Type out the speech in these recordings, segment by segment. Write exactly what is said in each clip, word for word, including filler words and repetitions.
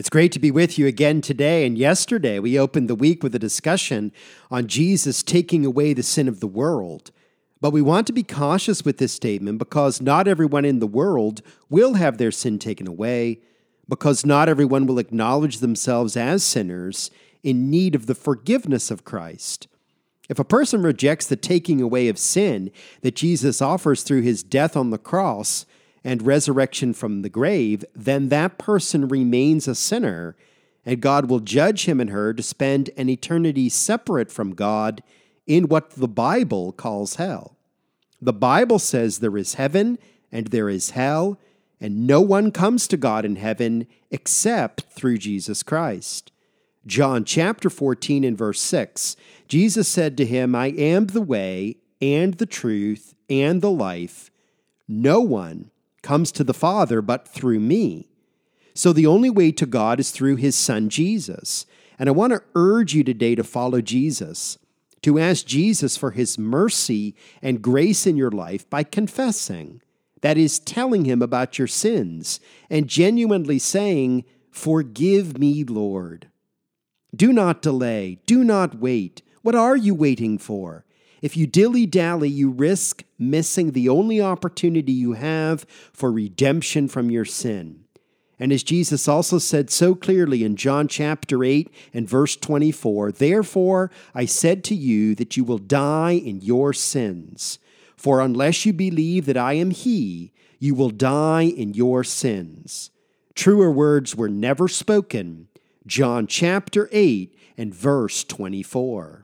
It's great to be with you again today. And yesterday, we opened the week with a discussion on Jesus taking away the sin of the world. But we want to be cautious with this statement because not everyone in the world will have their sin taken away, because not everyone will acknowledge themselves as sinners in need of the forgiveness of Christ. If a person rejects the taking away of sin that Jesus offers through his death on the cross and resurrection from the grave, then that person remains a sinner, and God will judge him and her to spend an eternity separate from God in what the Bible calls hell. The Bible says there is heaven and there is hell, and no one comes to God in heaven except through Jesus Christ. John chapter fourteen and verse six, Jesus said to him, "I am the way and the truth and the life. No one comes to the Father but through me." So the only way to God is through his Son Jesus. And I want to urge you today to follow Jesus, to ask Jesus for his mercy and grace in your life by confessing. That is, telling him about your sins and genuinely saying, "Forgive me, Lord." Do not delay. Do not wait. What are you waiting for? If you dilly-dally, you risk missing the only opportunity you have for redemption from your sin. And as Jesus also said so clearly in John chapter eight and verse twenty-four, "Therefore I said to you that you will die in your sins. For unless you believe that I am he, you will die in your sins." Truer words were never spoken. John chapter eight and verse twenty-four.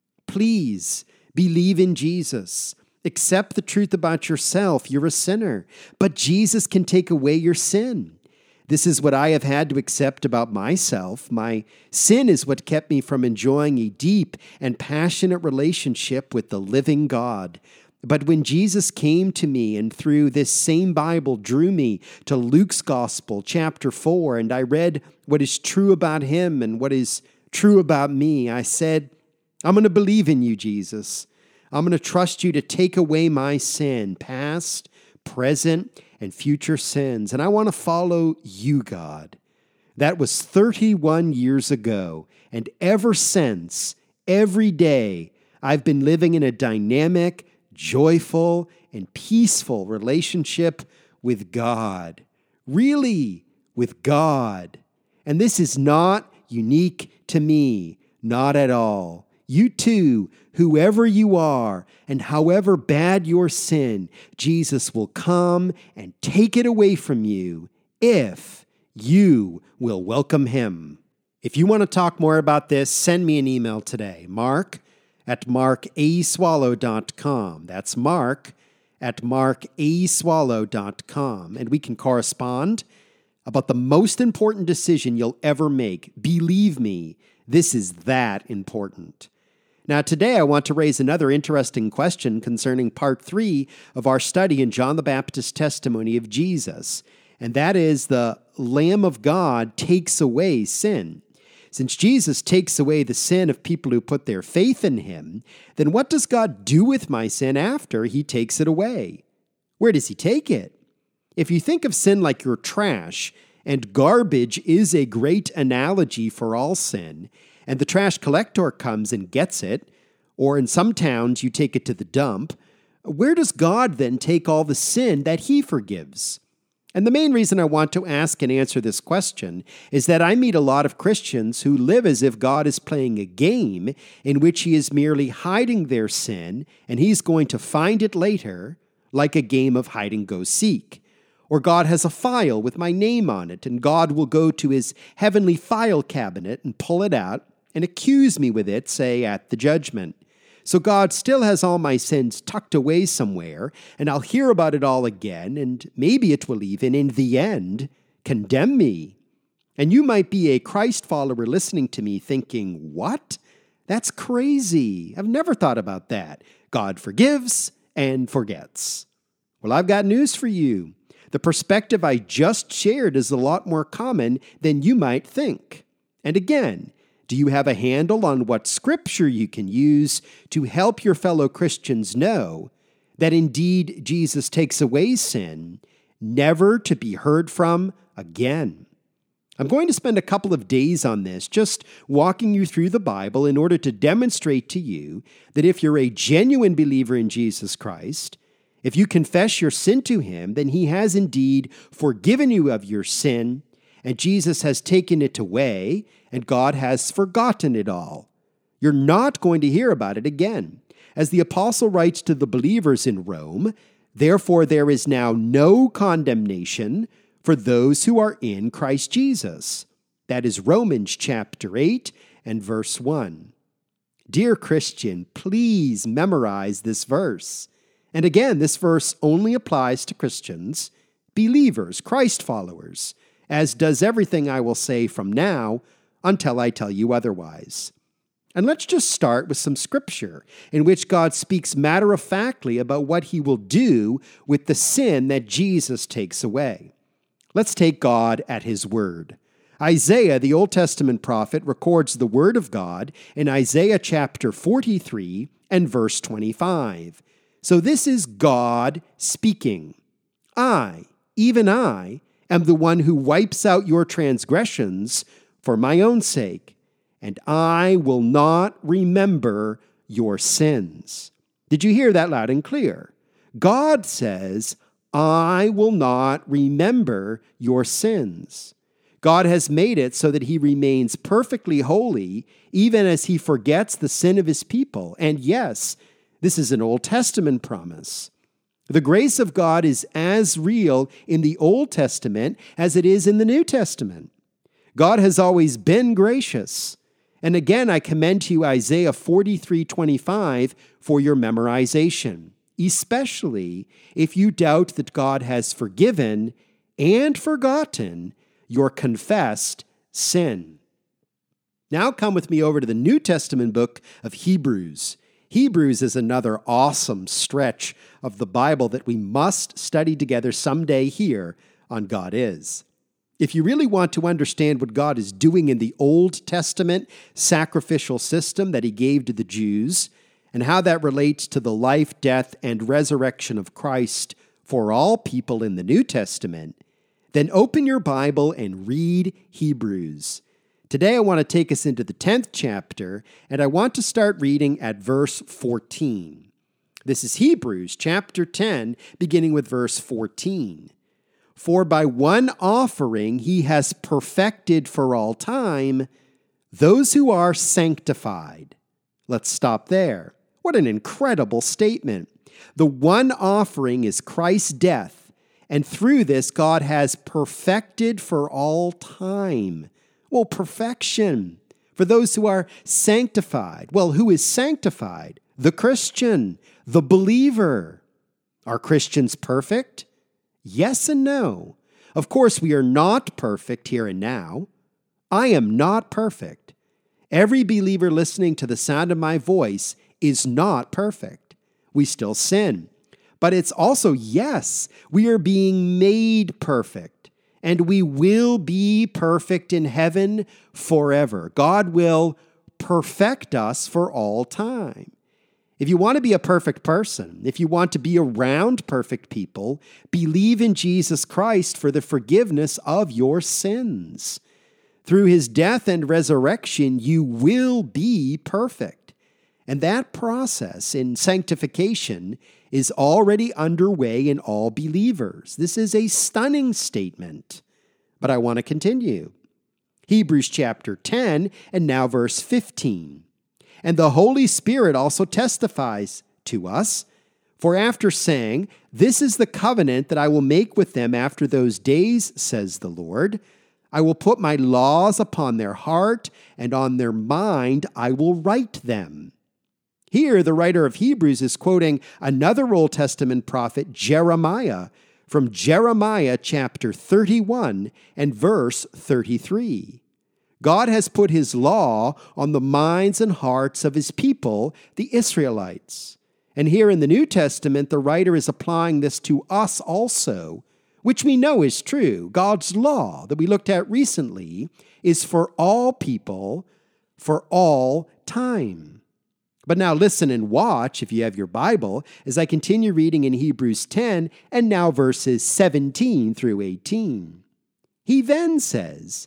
Please believe in Jesus. Accept the truth about yourself. You're a sinner, but Jesus can take away your sin. This is what I have had to accept about myself. My sin is what kept me from enjoying a deep and passionate relationship with the living God. But when Jesus came to me and through this same Bible drew me to Luke's Gospel, chapter four, and I read what is true about him and what is true about me, I said, I'm going to believe in you, Jesus. I'm going to trust you to take away my sin, past, present, and future sins. And I want to follow you, God. That was thirty-one years ago. And ever since, every day, I've been living in a dynamic, joyful, and peaceful relationship with God. Really, with God. And this is not unique to me, not at all. You too, whoever you are, and however bad your sin, Jesus will come and take it away from you if you will welcome him. If you want to talk more about this, send me an email today, mark at mark a swallow dot com. That's mark at mark a swallow dot com. And we can correspond about the most important decision you'll ever make. Believe me, this is that important. Now, today I want to raise another interesting question concerning part three of our study in John the Baptist's testimony of Jesus, and that is the Lamb of God takes away sin. Since Jesus takes away the sin of people who put their faith in him, then what does God do with my sin after he takes it away? Where does he take it? If you think of sin like your trash, and garbage is a great analogy for all sin, and the trash collector comes and gets it, or in some towns you take it to the dump, where does God then take all the sin that he forgives? And the main reason I want to ask and answer this question is that I meet a lot of Christians who live as if God is playing a game in which he is merely hiding their sin and he's going to find it later, like a game of hide-and-go-seek. Or God has a file with my name on it, and God will go to his heavenly file cabinet and pull it out and accuse me with it, say, at the judgment. So God still has all my sins tucked away somewhere, and I'll hear about it all again, and maybe it will even, in the end, condemn me. And you might be a Christ follower listening to me thinking, what? That's crazy. I've never thought about that. God forgives and forgets. Well, I've got news for you. The perspective I just shared is a lot more common than you might think. And again, do you have a handle on what scripture you can use to help your fellow Christians know that indeed Jesus takes away sin, never to be heard from again? I'm going to spend a couple of days on this, just walking you through the Bible in order to demonstrate to you that if you're a genuine believer in Jesus Christ, if you confess your sin to him, then he has indeed forgiven you of your sin, and Jesus has taken it away, and God has forgotten it all. You're not going to hear about it again. As the apostle writes to the believers in Rome, therefore there is now no condemnation for those who are in Christ Jesus. That is Romans chapter eight and verse one. Dear Christian, please memorize this verse. And again, this verse only applies to Christians, believers, Christ followers, as does everything I will say from now until I tell you otherwise. And let's just start with some scripture in which God speaks matter-of-factly about what he will do with the sin that Jesus takes away. Let's take God at his word. Isaiah, the Old Testament prophet, records the word of God in Isaiah chapter forty-three and verse twenty-five. So this is God speaking. I, even I, am the one who wipes out your transgressions for my own sake, and I will not remember your sins. Did you hear that loud and clear? God says, I will not remember your sins. God has made it so that he remains perfectly holy, even as he forgets the sin of his people. And yes, this is an Old Testament promise. The grace of God is as real in the Old Testament as it is in the New Testament. God has always been gracious. And again, I commend to you Isaiah forty-three twenty-five for your memorization, especially if you doubt that God has forgiven and forgotten your confessed sin. Now come with me over to the New Testament book of Hebrews. Hebrews is another awesome stretch of the Bible that we must study together someday here on God Is. If you really want to understand what God is doing in the Old Testament sacrificial system that he gave to the Jews, and how that relates to the life, death, and resurrection of Christ for all people in the New Testament, then open your Bible and read Hebrews. Today I want to take us into the tenth chapter, and I want to start reading at verse fourteen. This is Hebrews chapter ten, beginning with verse fourteen. For by one offering he has perfected for all time those who are sanctified. Let's stop there. What an incredible statement. The one offering is Christ's death, and through this God has perfected for all time. Well, perfection. For those who are sanctified. Well, who is sanctified? The Christian, the believer. Are Christians perfect? Yes and no. Of course, we are not perfect here and now. I am not perfect. Every believer listening to the sound of my voice is not perfect. We still sin. But it's also, yes, we are being made perfect, and we will be perfect in heaven forever. God will perfect us for all time. If you want to be a perfect person, if you want to be around perfect people, believe in Jesus Christ for the forgiveness of your sins. Through his death and resurrection, you will be perfect. And that process in sanctification is already underway in all believers. This is a stunning statement, but I want to continue. Hebrews chapter ten and now verse fifteen. And the Holy Spirit also testifies to us, for after saying, "This is the covenant that I will make with them after those days, says the Lord. I will put my laws upon their heart, and on their mind I will write them." Here, the writer of Hebrews is quoting another Old Testament prophet, Jeremiah, from Jeremiah chapter thirty-one and verse thirty-three. God has put his law on the minds and hearts of his people, the Israelites. And here in the New Testament, the writer is applying this to us also, which we know is true. God's law that we looked at recently is for all people, for all time. But now listen and watch, if you have your Bible, as I continue reading in Hebrews ten and now verses seventeen through eighteen. He then says,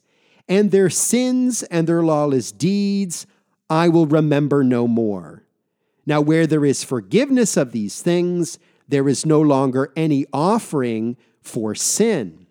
And their sins and their lawless deeds I will remember no more. Now where there is forgiveness of these things, there is no longer any offering for sin.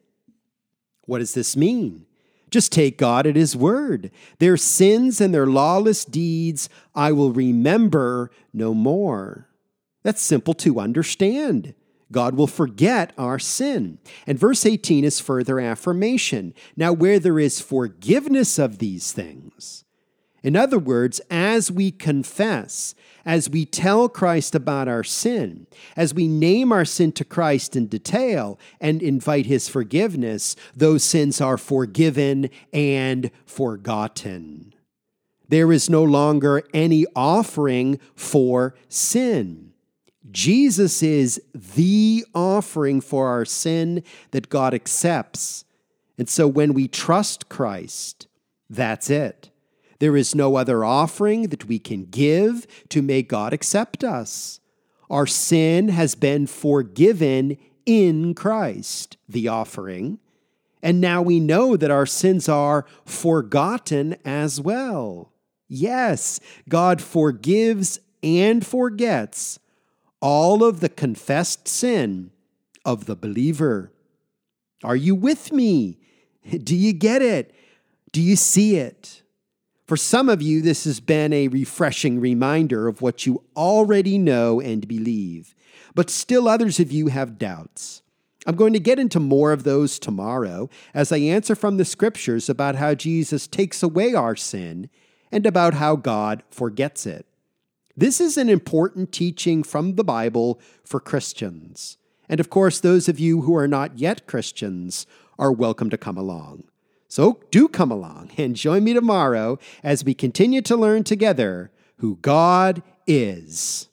What does this mean? Just take God at his word. Their sins and their lawless deeds I will remember no more. That's simple to understand. God will forget our sin. And verse eighteen is further affirmation. Now, where there is forgiveness of these things, in other words, as we confess, as we tell Christ about our sin, as we name our sin to Christ in detail and invite his forgiveness, those sins are forgiven and forgotten. There is no longer any offering for sin. Jesus is the offering for our sin that God accepts. And so when we trust Christ, that's it. There is no other offering that we can give to make God accept us. Our sin has been forgiven in Christ, the offering. And now we know that our sins are forgotten as well. Yes, God forgives and forgets all of the confessed sin of the believer. Are you with me? Do you get it? Do you see it? For some of you, this has been a refreshing reminder of what you already know and believe. But still others of you have doubts. I'm going to get into more of those tomorrow as I answer from the scriptures about how Jesus takes away our sin and about how God forgets it. This is an important teaching from the Bible for Christians. And of course, those of you who are not yet Christians are welcome to come along. So do come along and join me tomorrow as we continue to learn together who God is.